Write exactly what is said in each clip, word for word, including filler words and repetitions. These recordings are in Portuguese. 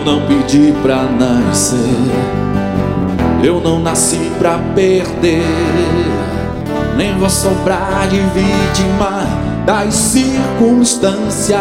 não pedi pra nascer, eu não nasci pra perder, nem vou sobrar de vítima das circunstâncias.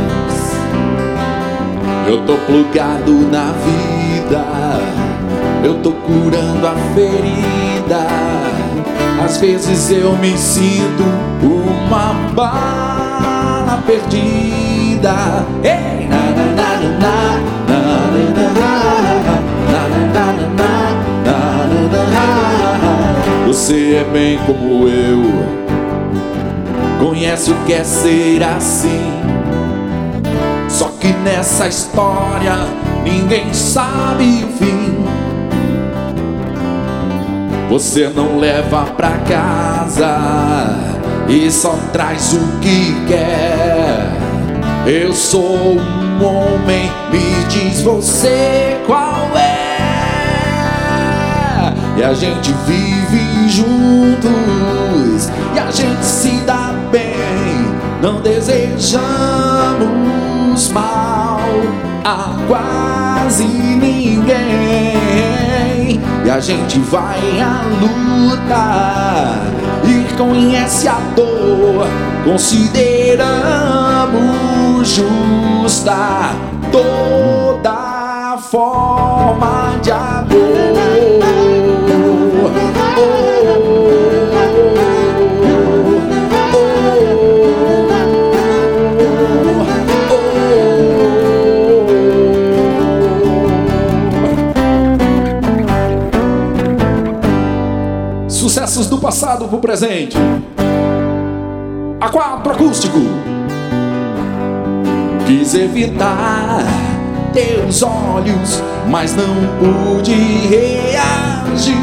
Eu tô plugado na vida, eu tô curando a ferida. Às vezes eu me sinto uma bala perdida. Ei, na na na na na na na na na. Você é bem como eu, conhece o que é ser assim. Só que nessa história ninguém sabe o fim. Você não leva pra casa e só traz o que quer. Eu sou um homem, me diz você qual é. E a gente vive juntos e a gente se dá bem, não desejamos mal a quase ninguém. E a gente vai à luta e conhece a dor, consideramos justa toda forma de amor. Sucessos do passado pro presente. A quatro acústico. Quis evitar teus olhos, mas não pude reagir.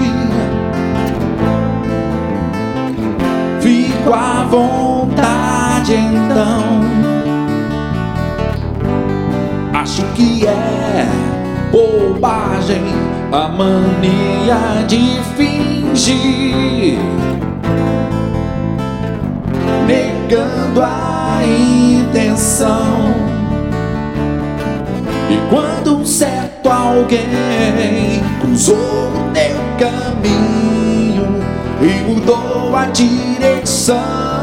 Fico à vontade então. Acho que é bobagem a mania de fingir, negando a intenção. E quando um certo alguém cruzou o teu caminho e mudou a direção,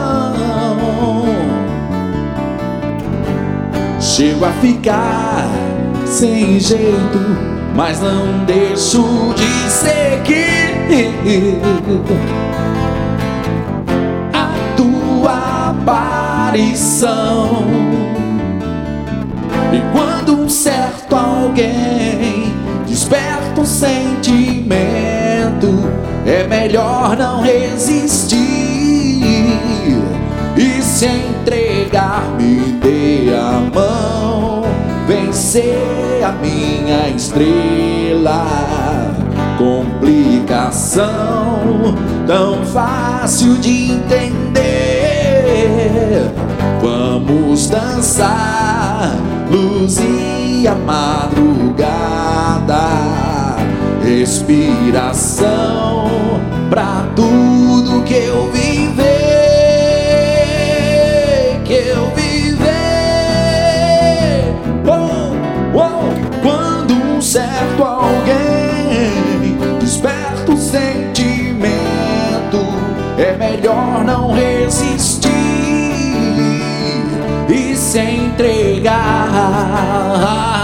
chego a ficar sem jeito, mas não deixo de seguir a tua aparição. E quando um certo alguém desperta um sentimento, é melhor não resistir e se entregar, me dê a mão, vencer a minha estrela. Complicação tão fácil de entender. Vamos dançar, luz e a madrugada, respiração pra tudo que eu viver, que eu viver. Oh, oh. Quando um certo alguém desperta o sentimento, é melhor não resistir e se entregar.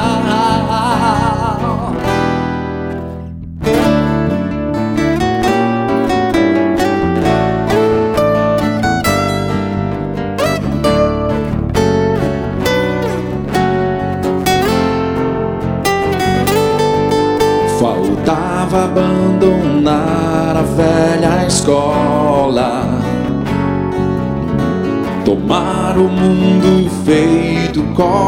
Faltava abandonar a velha escola, tomar o mundo feito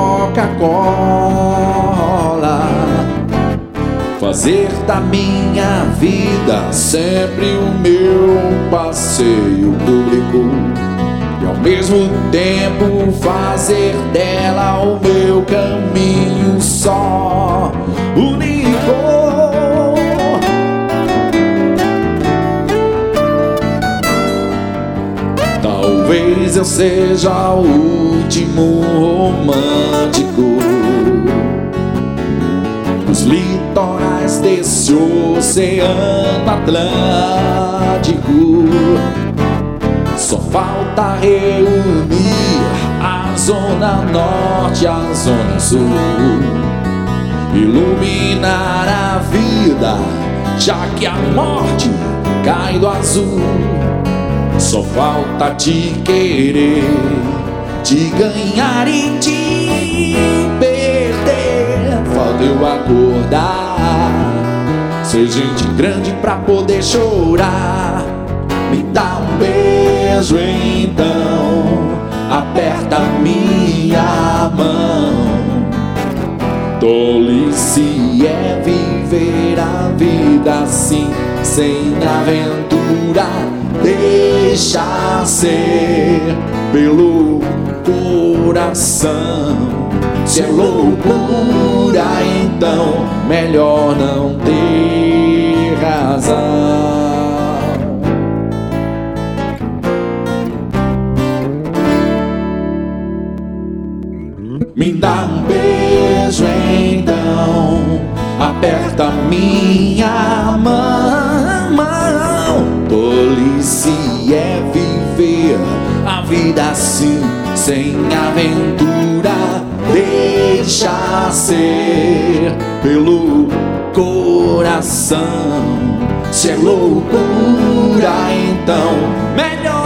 Coca-Cola, fazer da minha vida sempre o meu passeio público e ao mesmo tempo fazer dela o meu caminho só, único. Talvez eu seja o último romântico nos litorais desse oceano Atlântico. Só falta reunir a zona norte e a zona sul, iluminar a vida, já que a morte cai do azul. Só falta te querer, te ganhar e te perder. Falta eu acordar, ser gente grande pra poder chorar. Me dá um beijo então, aperta minha mão. Tolice é viver a vida assim, sem aventura. Deixa ser pelo coração. Se é loucura, então melhor não ter razão. Me dá um beijo então, aperta minha mão. Tolice é viver a vida assim, sem aventura. Deixa ser pelo coração. Se é loucura, então melhor